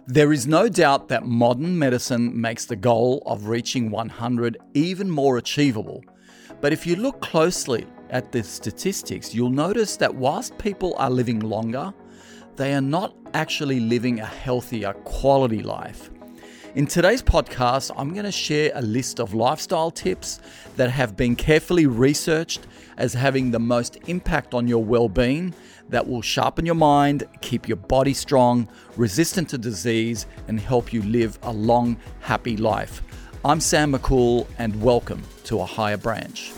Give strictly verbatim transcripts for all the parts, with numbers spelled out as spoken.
There is no doubt that modern medicine makes the goal of reaching one hundred even more achievable. But if you look closely at the statistics, you'll notice that whilst people are living longer, they are not actually living a healthier quality life. In today's podcast, I'm going to share a list of lifestyle tips that have been carefully researched as having the most impact on your well-being that will sharpen your mind, keep your body strong, resistant to disease, and help you live a long, happy life. I'm Sam McCool, and welcome to A Higher Branch.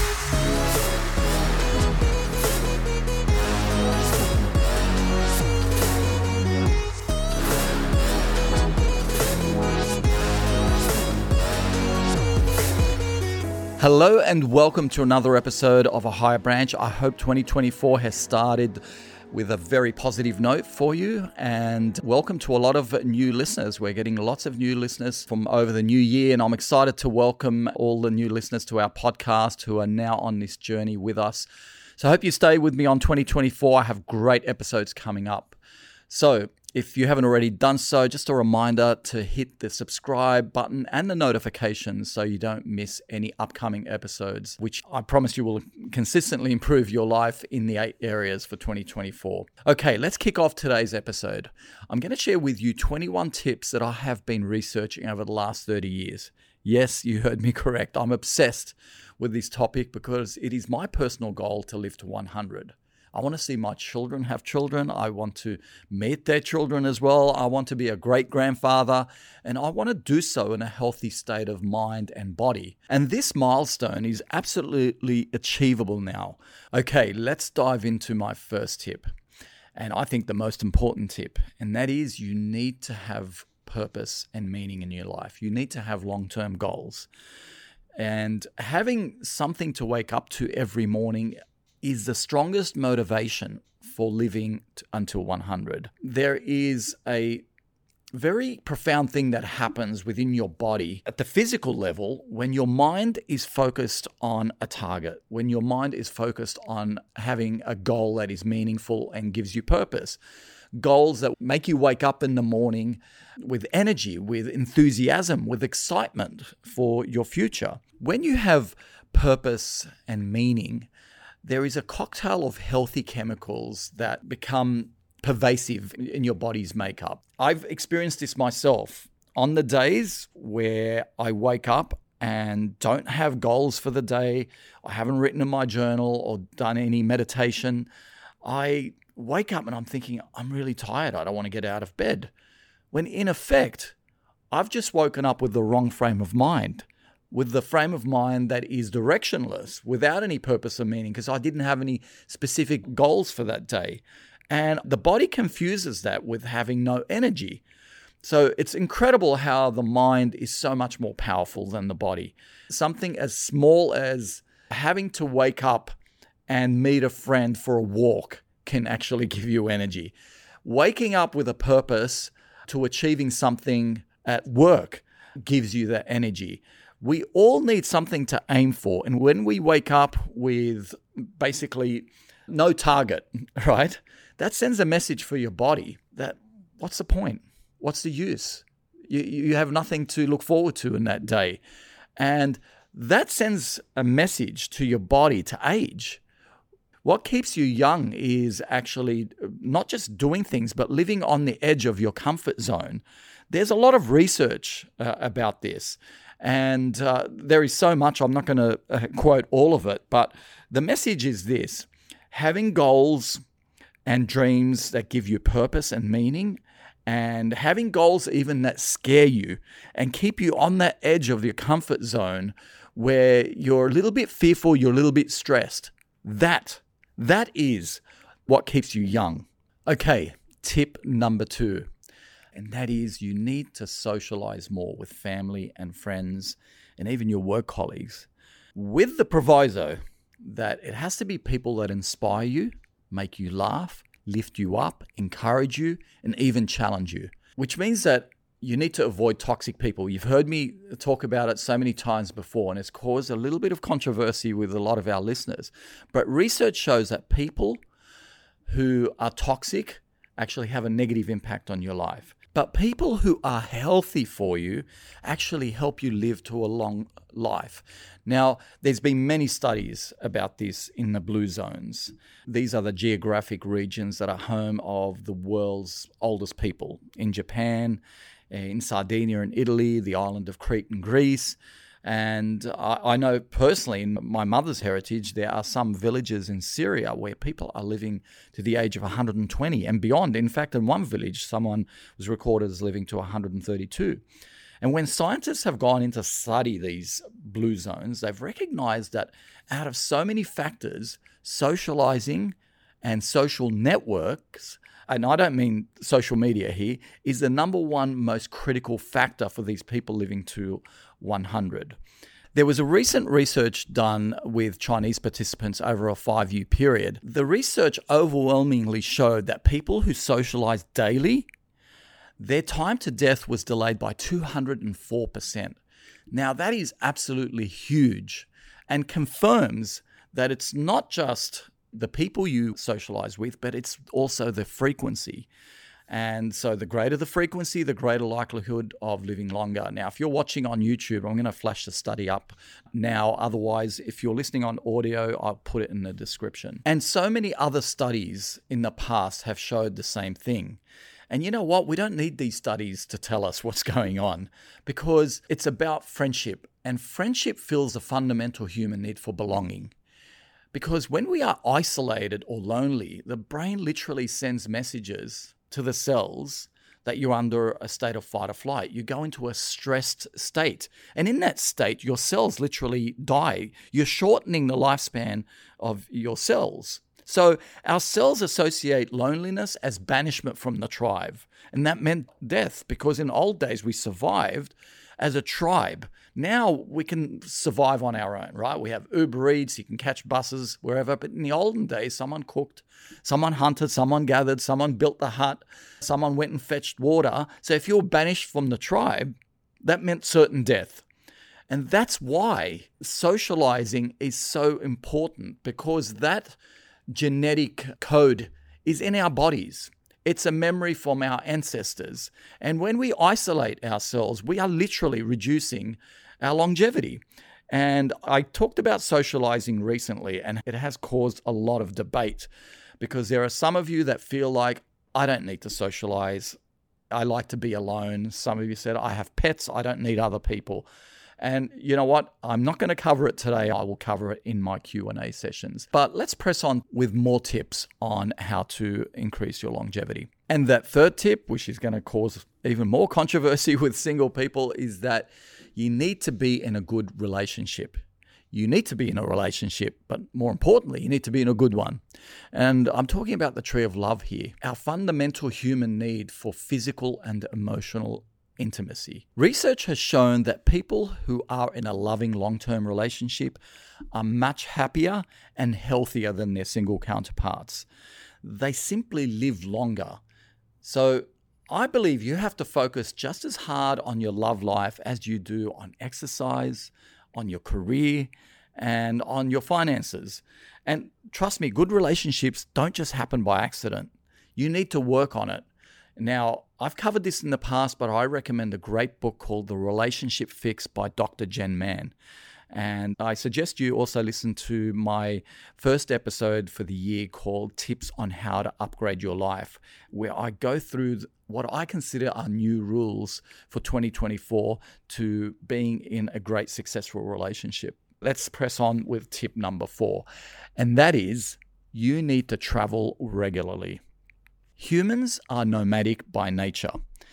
Hello and welcome to another episode of A Higher Branch. I hope twenty twenty-four has started with a very positive note for you, and welcome to a lot of new listeners. We're getting lots of new listeners from over the new year, and I'm excited to welcome all the new listeners to our podcast who are now on this journey with us. So I hope you stay with me on twenty twenty-four. I have great episodes coming up. So if you haven't already done so, just a reminder to hit the subscribe button and the notifications so you don't miss any upcoming episodes, which I promise you will consistently improve your life in the eight areas for twenty twenty-four. Okay, let's kick off today's episode. I'm going to share with you twenty-one tips that I have been researching over the last thirty years. Yes, you heard me correct. I'm obsessed with this topic because it is my personal goal to live to one hundred. I want to see my children have children. I want to meet their children as well. I want to be a great grandfather, and I want to do so in a healthy state of mind and body. And this milestone is absolutely achievable now. Okay, let's dive into my first tip. And I think the most important tip, and that is you need to have purpose and meaning in your life. You need to have long-term goals. And having something to wake up to every morning is the strongest motivation for living t- until one hundred. There is a very profound thing that happens within your body at the physical level when your mind is focused on a target, when your mind is focused on having a goal that is meaningful and gives you purpose. Goals that make you wake up in the morning with energy, with enthusiasm, with excitement for your future. When you have purpose and meaning, there is a cocktail of healthy chemicals that become pervasive in your body's makeup. I've experienced this myself. On the days where I wake up and don't have goals for the day, I haven't written in my journal or done any meditation, I wake up and I'm thinking, I'm really tired. I don't want to get out of bed. When in effect, I've just woken up with the wrong frame of mind. With the frame of mind that is directionless, without any purpose or meaning, because I didn't have any specific goals for that day. And the body confuses that with having no energy. So it's incredible how the mind is so much more powerful than the body. Something as small as having to wake up and meet a friend for a walk can actually give you energy. Waking up with a purpose to achieving something at work gives you that energy. We all need something to aim for. And when we wake up with basically no target, right, that sends a message for your body that what's the point? What's the use? You, you have nothing to look forward to in that day. And that sends a message to your body to age. What keeps you young is actually not just doing things, but living on the edge of your comfort zone. There's a lot of research uh, about this. And uh, there is so much, I'm not going to uh, quote all of it, but the message is this: having goals and dreams that give you purpose and meaning, and having goals even that scare you and keep you on that edge of your comfort zone where you're a little bit fearful, you're a little bit stressed. That, that is what keeps you young. Okay, tip number two. And that is you need to socialize more with family and friends and even your work colleagues, with the proviso that it has to be people that inspire you, make you laugh, lift you up, encourage you, and even challenge you, which means that you need to avoid toxic people. You've heard me talk about it so many times before, and it's caused a little bit of controversy with a lot of our listeners. But research shows that people who are toxic actually have a negative impact on your life. But people who are healthy for you actually help you live to a long life. Now, there's been many studies about this in the blue zones. These are the geographic regions that are home of the world's oldest people. In Japan, in Sardinia in Italy, the island of Crete in Greece. And I, I know personally in my mother's heritage, there are some villages in Syria where people are living to the age of one hundred twenty and beyond. In fact, in one village, someone was recorded as living to one hundred thirty-two. And when scientists have gone in to study these blue zones, they've recognized that out of so many factors, socializing and social networks, and I don't mean social media here, is the number one most critical factor for these people living to one hundred. There was a recent research done with Chinese participants over a five-year period. The research overwhelmingly showed that people who socialize daily, their time to death was delayed by two hundred four percent. Now, that is absolutely huge and confirms that it's not just the people you socialize with, but it's also the frequency. And so the greater the frequency, the greater likelihood of living longer. Now, if you're watching on YouTube, I'm going to flash the study up now. Otherwise, if you're listening on audio, I'll put it in the description. And so many other studies in the past have showed the same thing. And you know what? We don't need these studies to tell us what's going on, because it's about friendship. And friendship fills a fundamental human need for belonging. Because when we are isolated or lonely, the brain literally sends messages to the cells that you're under a state of fight or flight. You go into a stressed state. And in that state, your cells literally die. You're shortening the lifespan of your cells. So our cells associate loneliness as banishment from the tribe. And that meant death, because in old days we survived as a tribe. Now we can survive on our own, right? We have Uber Eats, you can catch buses wherever. But in the olden days, someone cooked, someone hunted, someone gathered, someone built the hut, someone went and fetched water. So if you were banished from the tribe, that meant certain death. And that's why socializing is so important, because that genetic code is in our bodies. It's a memory from our ancestors. And when we isolate ourselves, we are literally reducing our longevity. And I talked about socializing recently, and it has caused a lot of debate, because there are some of you that feel like, I don't need to socialize. I like to be alone. Some of you said, I have pets. I don't need other people. And you know what? I'm not going to cover it today. I will cover it in my Q and A sessions. But let's press on with more tips on how to increase your longevity. And that third tip, which is going to cause even more controversy with single people, is that you need to be in a good relationship. You need to be in a relationship, but more importantly, you need to be in a good one. And I'm talking about the tree of love here. Our fundamental human need for physical and emotional intimacy. Research has shown that people who are in a loving long-term relationship are much happier and healthier than their single counterparts. They simply live longer. So I believe you have to focus just as hard on your love life as you do on exercise, on your career, and on your finances. And trust me, good relationships don't just happen by accident. You need to work on it. Now, I've covered this in the past, but I recommend a great book called The Relationship Fix by Doctor Jen Mann. And I suggest you also listen to my first episode for the year called Tips on How to Upgrade Your Life, where I go through what I consider are new rules for twenty twenty-four to being in a great, successful relationship. Let's press on with tip number four, and that is you need to travel regularly. Humans are nomadic by nature,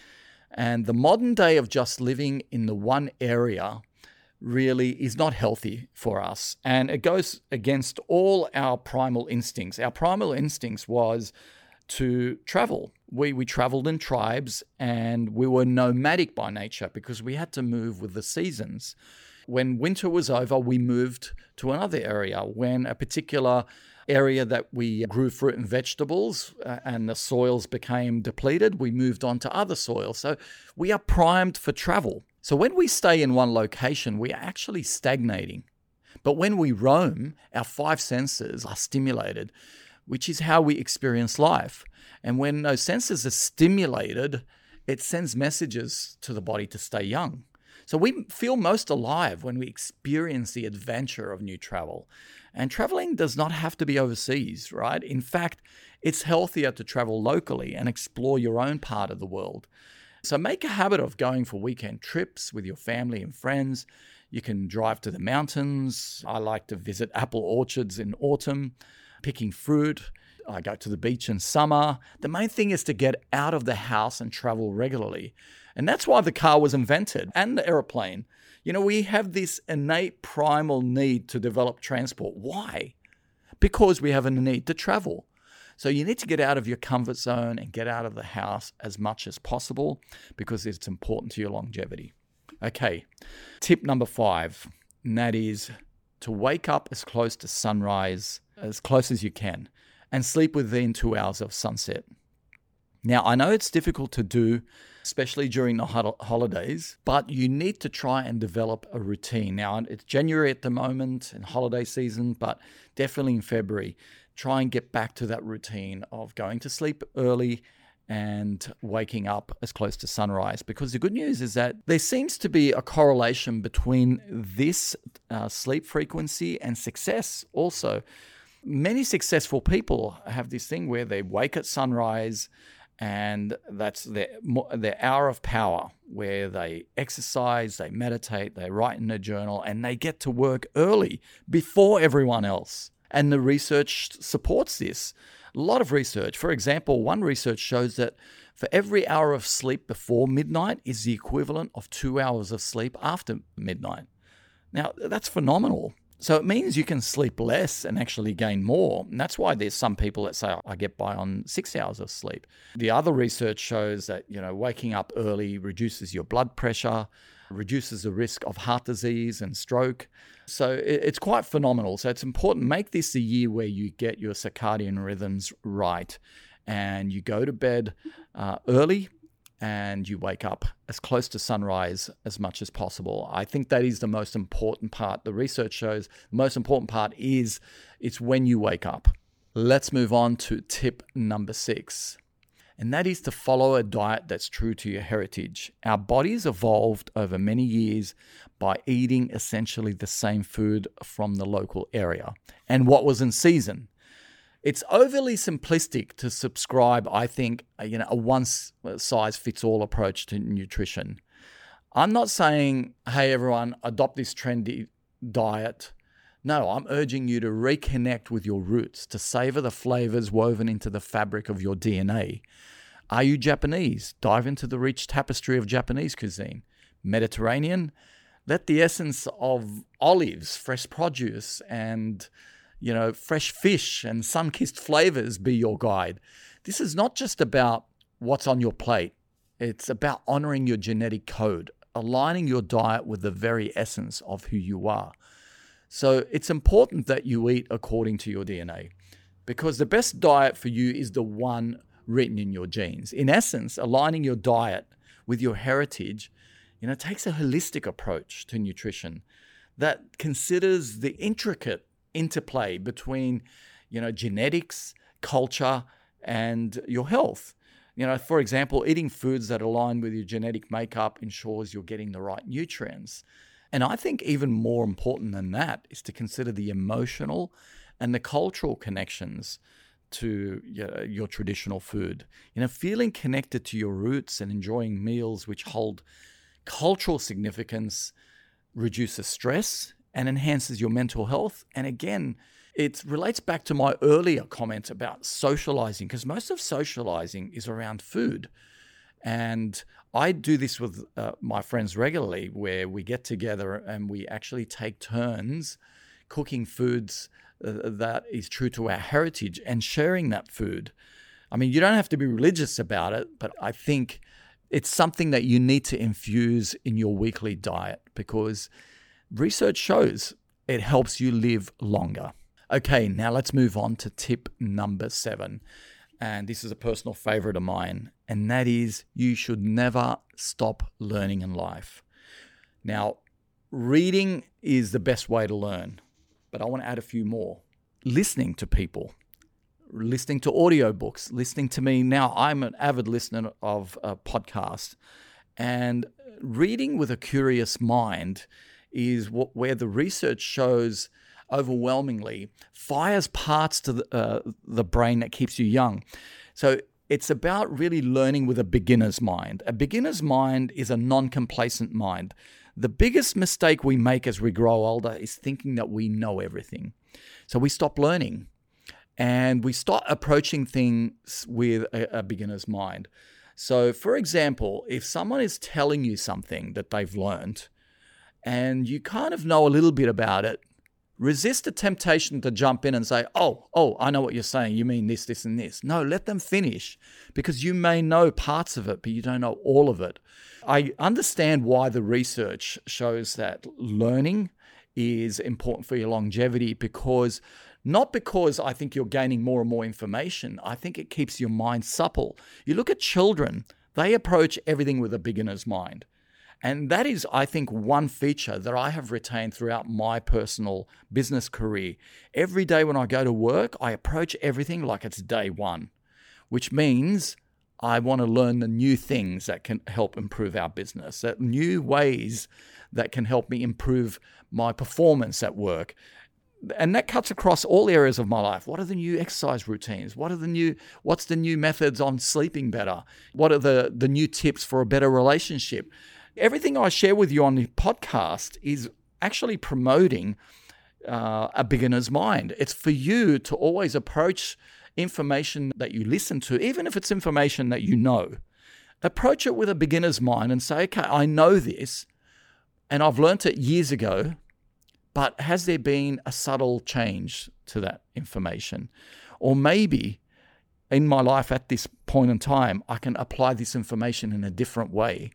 and the modern day of just living in the one area really is not healthy for us, and it goes against all our primal instincts. Our primal instincts was to travel. We we traveled in tribes, and we were nomadic by nature because we had to move with the seasons. When winter was over, we moved to another area. When a particular area that we grew fruit and vegetables uh, and the soils became depleted, we moved on to other soils. So we are primed for travel. So when we stay in one location, we are actually stagnating. But when we roam, our five senses are stimulated, which is how we experience life. And when those senses are stimulated, it sends messages to the body to stay young. So we feel most alive when we experience the adventure of new travel. And traveling does not have to be overseas, right? In fact, it's healthier to travel locally and explore your own part of the world. So make a habit of going for weekend trips with your family and friends. You can drive to the mountains. I like to visit apple orchards in autumn, picking fruit. I go to the beach in summer. The main thing is to get out of the house and travel regularly. And that's why the car was invented, and the airplane. You know, we have this innate primal need to develop transport. Why? Because we have a need to travel. So you need to get out of your comfort zone and get out of the house as much as possible because it's important to your longevity. Okay, tip number five, and that is to wake up as close to sunrise, as close as you can, and sleep within two hours of sunset. Now, I know it's difficult to do, especially during the holidays, but you need to try and develop a routine. Now, it's January at the moment and holiday season, but definitely in February, try and get back to that routine of going to sleep early and waking up as close to sunrise. Because the good news is that there seems to be a correlation between this uh, sleep frequency and success also. Many successful people have this thing where they wake at sunrise, and that's their, their hour of power, where they exercise, they meditate, they write in a journal, and they get to work early before everyone else. And the research supports this. A lot of research. For example, one research shows that for every hour of sleep before midnight is the equivalent of two hours of sleep after midnight. Now, that's phenomenal. So it means you can sleep less and actually gain more. And that's why there's some people that say, I get by on six hours of sleep. The other research shows that, you know, waking up early reduces your blood pressure, reduces the risk of heart disease and stroke. So it's quite phenomenal. So it's important. Make this a year where you get your circadian rhythms right and you go to bed uh, early and you wake up as close to sunrise as much as possible. I think that is the most important part. The research shows the most important part is it's when you wake up. Let's move on to tip number six. And that is to follow a diet that's true to your heritage. Our bodies evolved over many years by eating essentially the same food from the local area and what was in season. It's overly simplistic to subscribe, I think, you know, a one-size-fits-all approach to nutrition. I'm not saying, hey, everyone, adopt this trendy diet. No, I'm urging you to reconnect with your roots, to savor the flavors woven into the fabric of your D N A. Are you Japanese? Dive into the rich tapestry of Japanese cuisine. Mediterranean? Let the essence of olives, fresh produce, and you know, fresh fish and sun-kissed flavors be your guide. This is not just about what's on your plate. It's about honoring your genetic code, aligning your diet with the very essence of who you are. So it's important that you eat according to your D N A, because the best diet for you is the one written in your genes. In essence, aligning your diet with your heritage, you know, takes a holistic approach to nutrition that considers the intricate interplay between, you know, genetics, culture, and your health. You know, for example, eating foods that align with your genetic makeup ensures you're getting the right nutrients. And I think even more important than that is to consider the emotional and the cultural connections to you know, your traditional food. You know, feeling connected to your roots and enjoying meals which hold cultural significance reduces stress and enhances your mental health. And again, it relates back to my earlier comment about socializing, because most of socializing is around food. And I do this with uh, my friends regularly, where we get together and we actually take turns cooking foods uh, that is true to our heritage and sharing that food. I mean, you don't have to be religious about it, but I think it's something that you need to infuse in your weekly diet, because research shows it helps you live longer. Okay, now let's move on to tip number seven. And this is a personal favorite of mine, and that is you should never stop learning in life. Now, reading is the best way to learn, but I want to add a few more. Listening to people. listening to audiobooks, listening to me. Now, I'm an avid listener of a podcast, and reading with a curious mind is what, where the research shows overwhelmingly fires parts to the, uh, the brain that keeps you young. So it's about really learning with a beginner's mind. A beginner's mind is a non-complacent mind. The biggest mistake we make as we grow older is thinking that we know everything. So we stop learning and we start approaching things with a, a beginner's mind. So for example, if someone is telling you something that they've learned and you kind of know a little bit about it, resist the temptation to jump in and say, oh, oh, I know what you're saying. You mean this, this, and this. No, let them finish, because you may know parts of it, but you don't know all of it. I understand why the research shows that learning is important for your longevity, because not because I think you're gaining more and more information. I think it keeps your mind supple. You look at children, they approach everything with a beginner's mind. And that is, I think, one feature that I have retained throughout my personal business career. Every day when I go to work, I approach everything like it's day one, which means I want to learn the new things that can help improve our business, that new ways that can help me improve my performance at work. And that cuts across all areas of my life. What are the new exercise routines? What are the new, what's the new methods on sleeping better? What are the, the new tips for a better relationship? Everything I share with you on the podcast is actually promoting uh, a beginner's mind. It's for you to always approach information that you listen to, even if it's information that you know. Approach it with a beginner's mind and say, okay, I know this and I've learnt it years ago, but has there been a subtle change to that information? Or maybe in my life at this point in time, I can apply this information in a different way.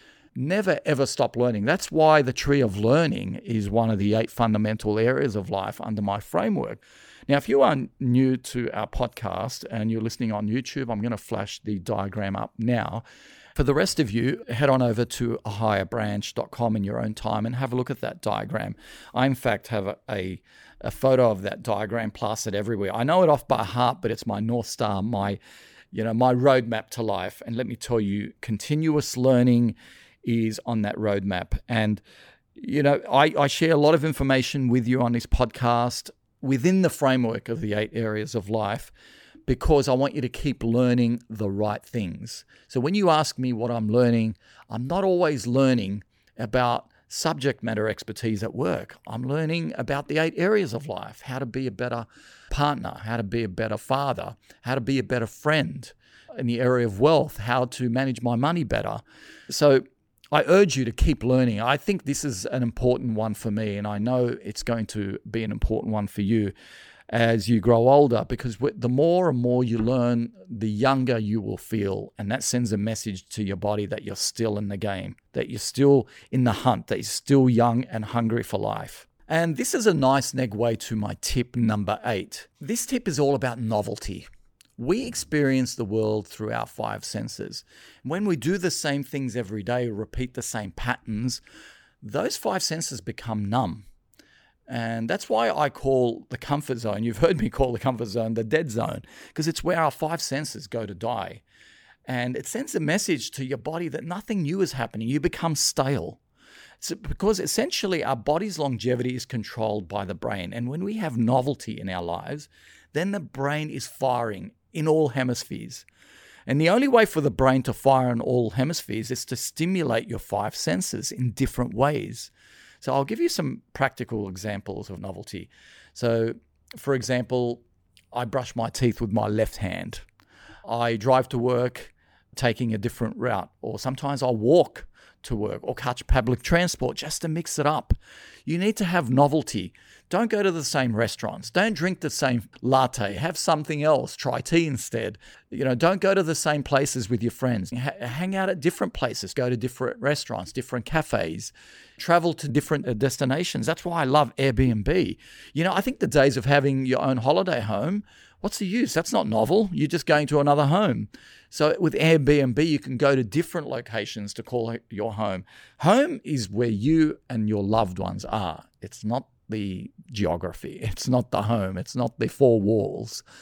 Never, ever stop learning. That's why the tree of learning is one of the eight fundamental areas of life under my framework. Now, if you are new to our podcast and you're listening on YouTube, I'm going to flash the diagram up now. For the rest of you, head on over to a higher branch dot com in your own time and have a look at that diagram. I, in fact, have a, a, a photo of that diagram plastered everywhere. I know it off by heart, but it's my North Star, my, you know, my roadmap to life. And let me tell you, continuous learning is on that roadmap. And, you know, I, I share a lot of information with you on this podcast within the framework of the eight areas of life, because I want you to keep learning the right things. So when you ask me what I'm learning, I'm not always learning about subject matter expertise at work. I'm learning about the eight areas of life, how to be a better partner, how to be a better father, how to be a better friend. In the area of wealth, how to manage my money better. So I urge you to keep learning. I think this is an important one for me, and I know it's going to be an important one for you as you grow older, because the more and more you learn, the younger you will feel. And that sends a message to your body that you're still in the game, that you're still in the hunt, that you're still young and hungry for life. And this is a nice segue to my tip number eight. This tip is all about novelty. We experience the world through our five senses. When we do the same things every day, repeat the same patterns, those five senses become numb. And that's why I call the comfort zone, you've heard me call the comfort zone the dead zone, because it's where our five senses go to die. And it sends a message to your body that nothing new is happening. You become stale. So because essentially our body's longevity is controlled by the brain. And when we have novelty in our lives, then the brain is firing in all hemispheres. And the only way for the brain to fire in all hemispheres is to stimulate your five senses in different ways. So I'll give you some practical examples of novelty. So, for example, I brush my teeth with my left hand. I drive to work taking a different route, or sometimes I'll walk to work or catch public transport just to mix it up. You need to have novelty. Don't go to the same restaurants. Don't drink the same latte. Have something else. Try tea instead. You know, don't go to the same places with your friends. H- hang out at different places. Go to different restaurants, different cafes. Travel to different uh, destinations. That's why I love Airbnb. You know, I think the days of having your own holiday home, what's the use? That's not novel. You're just going to another home. So with Airbnb, you can go to different locations to call it your home. Home is where you and your loved ones are. It's not the geography. It's not the home. It's not the four walls.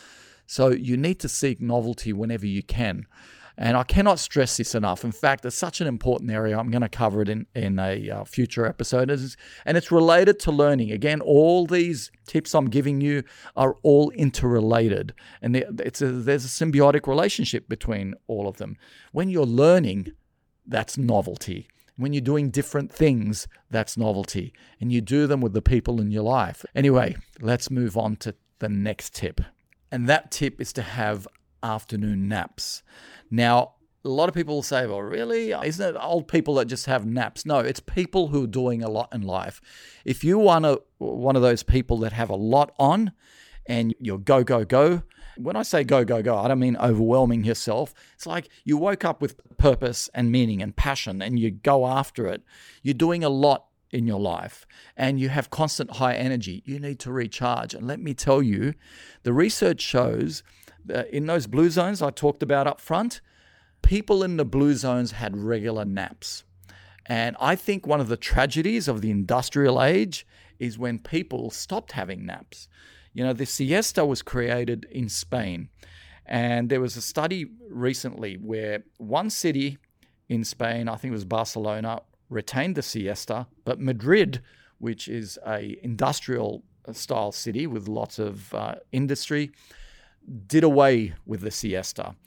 So you need to seek novelty whenever you can. And I cannot stress this enough. In fact, it's such an important area. I'm going to cover it in, in a uh, future episode. And it's related to learning. Again, all these tips I'm giving you are all interrelated. And it's a, there's a symbiotic relationship between all of them. When you're learning, that's novelty. When you're doing different things, that's novelty. And you do them with the people in your life. Anyway, let's move on to the next tip. And that tip is to have afternoon naps. Now, a lot of people will say, well, really? Isn't it old people that just have naps? No, it's people who are doing a lot in life. If you want to, one of those people that have a lot on and you're go, go, go, when I say go, go, go, I don't mean overwhelming yourself. It's like you woke up with purpose and meaning and passion and you go after it. You're doing a lot in your life and you have constant high energy. You need to recharge. And let me tell you, the research shows that in those blue zones I talked about up front, people in the blue zones had regular naps. And I think one of the tragedies of the industrial age is when people stopped having naps. You know, the siesta was created in Spain. And there was a study recently where one city in Spain, I think it was Barcelona, retained the siesta, but Madrid, which is a industrial style city with lots of uh, industry, did away with the siesta.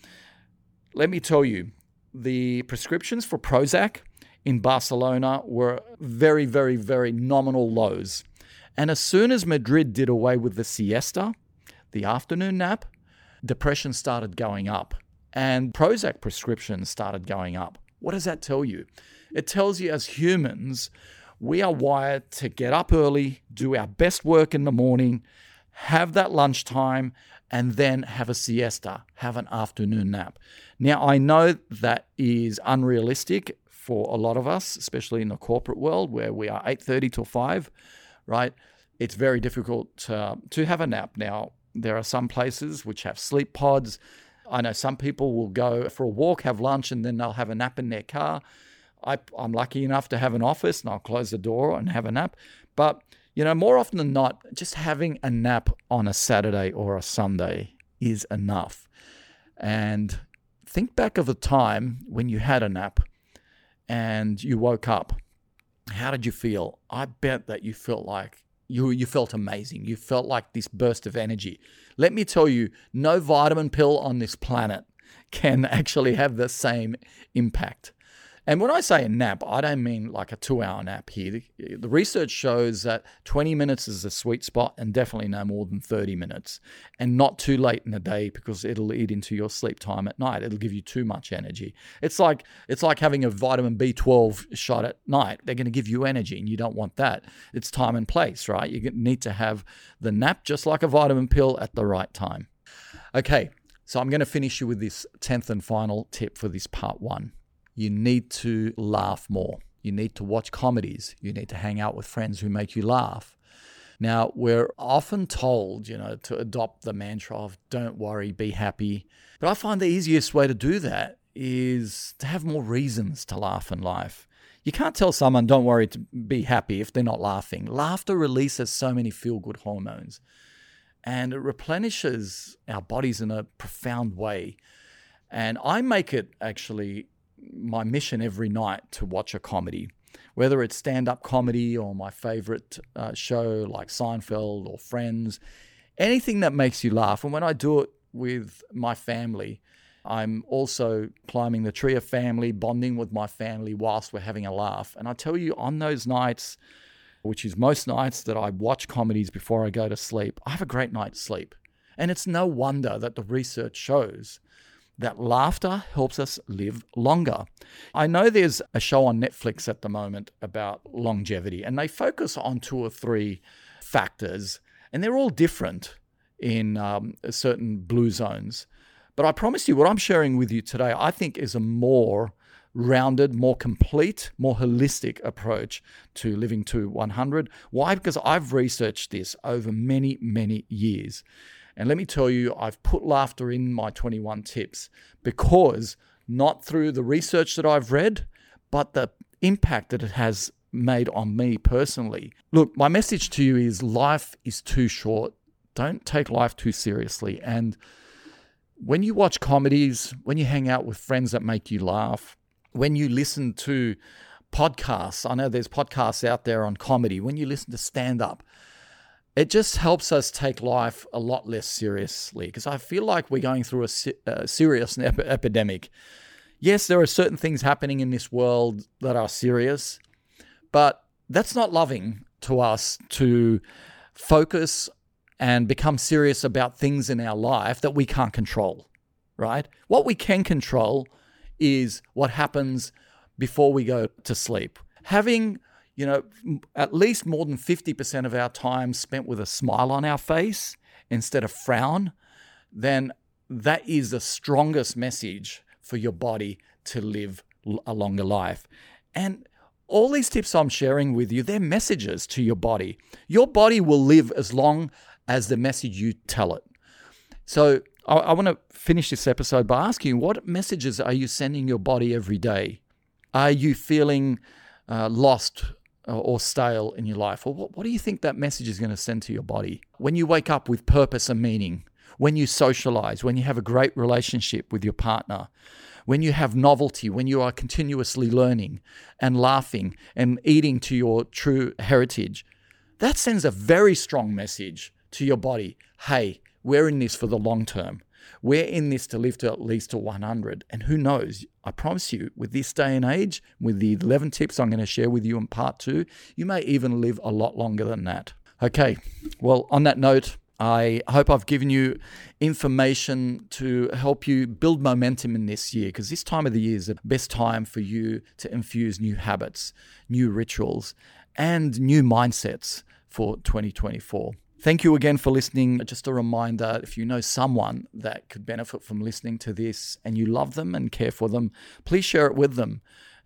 Let me tell you, the prescriptions for Prozac in Barcelona were very, very, very nominal lows. And as soon as Madrid did away with the siesta, the afternoon nap, depression started going up and Prozac prescriptions started going up. What does that tell you? It tells you as humans, we are wired to get up early, do our best work in the morning, have that lunchtime, and then have a siesta, have an afternoon nap. Now, I know that is unrealistic for a lot of us, especially in the corporate world where we are eight thirty till five, right? It's very difficult uh, to have a nap. Now, there are some places which have sleep pods. I know some people will go for a walk, have lunch, and then they'll have a nap in their car. I, I'm lucky enough to have an office, and I'll close the door and have a nap. But you know, more often than not, just having a nap on a Saturday or a Sunday is enough. And think back of a time when you had a nap and you woke up. How did you feel? I bet that you felt like you you felt amazing. You felt like this burst of energy. Let me tell you, no vitamin pill on this planet can actually have the same impact. And when I say a nap, I don't mean like a two-hour nap here. The research shows that twenty minutes is a sweet spot and definitely no more than thirty minutes. And not too late in the day because it'll eat into your sleep time at night. It'll give you too much energy. It's like it's like having a vitamin B twelve shot at night. They're going to give you energy and you don't want that. It's time and place, right? You need to have the nap just like a vitamin pill at the right time. Okay, so I'm going to finish you with this tenth and final tip for this part one. You need to laugh more. You need to watch comedies. You need to hang out with friends who make you laugh. Now, we're often told, you know, to adopt the mantra of don't worry, be happy. But I find the easiest way to do that is to have more reasons to laugh in life. You can't tell someone don't worry, to be happy if they're not laughing. Laughter releases so many feel-good hormones. And it replenishes our bodies in a profound way. And I make it actually my mission every night to watch a comedy, whether it's stand-up comedy or my favorite uh, show like Seinfeld or Friends, anything that makes you laugh. And when I do it with my family, I'm also climbing the tree of family, bonding with my family whilst we're having a laugh. And I tell you, on those nights, which is most nights that I watch comedies before I go to sleep, I have a great night's sleep. And it's no wonder that the research shows that laughter helps us live longer. I know there's a show on Netflix at the moment about longevity, and they focus on two or three factors, and they're all different in um, certain blue zones. But I promise you, what I'm sharing with you today, I think is a more rounded, more complete, more holistic approach to living to one hundred. Why? Because I've researched this over many, many years. And let me tell you, I've put laughter in my twenty-one tips because not through the research that I've read, but the impact that it has made on me personally. Look, my message to you is life is too short. Don't take life too seriously. And When you watch comedies, when you hang out with friends that make you laugh, when you listen to podcasts, I know there's podcasts out there on comedy, when you listen to stand-up, it just helps us take life a lot less seriously, because I feel like we're going through a, a serious ep- epidemic. Yes, there are certain things happening in this world that are serious, but that's not loving to us to focus and become serious about things in our life that we can't control, right? What we can control is what happens before we go to sleep. Having, you know, at least more than fifty percent of our time spent with a smile on our face instead of frown, then that is the strongest message for your body to live a longer life. And all these tips I'm sharing with you, they're messages to your body. Your body will live as long as the message you tell it. So I, I want to finish this episode by asking you, what messages are you sending your body every day? Are you feeling uh, lost or stale in your life? Or what, what do you think that message is going to send to your body? When you wake up with purpose and meaning, when you socialize, when you have a great relationship with your partner, when you have novelty, when you are continuously learning and laughing and eating to your true heritage, that sends a very strong message to your body. Hey, we're in this for the long term. We're in this to live to at least to one hundred. And who knows, I promise you, with this day and age, with the eleven tips I'm going to share with you in part two, you may even live a lot longer than that. Okay, well, on that note, I hope I've given you information to help you build momentum in this year, because this time of the year is the best time for you to infuse new habits, new rituals, and new mindsets for twenty twenty-four. Thank you again for listening. Just a reminder, if you know someone that could benefit from listening to this and you love them and care for them, please share it with them.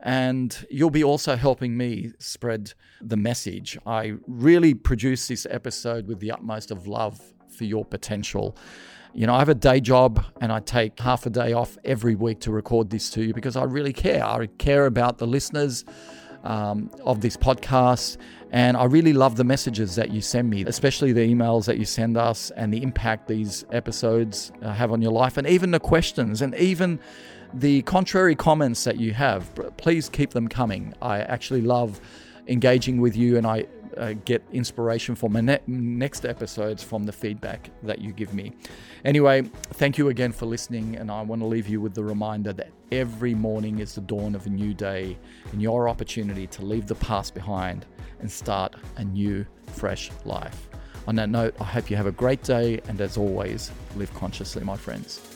And you'll be also helping me spread the message. I really produce this episode with the utmost of love for your potential. You know, I have a day job and I take half a day off every week to record this to you because I really care. I care about the listeners um, of this podcast, and I really love the messages that you send me, especially the emails that you send us and the impact these episodes uh, have on your life, and even the questions and even the contrary comments that you have. Please keep them coming. I actually love engaging with you, and I uh, get inspiration for my ne- next episodes from the feedback that you give me. Anyway, thank you again for listening, and I want to leave you with the reminder that every morning is the dawn of a new day and your opportunity to leave the past behind and start a new, fresh life. On that note, I hope you have a great day, and as always, live consciously, my friends.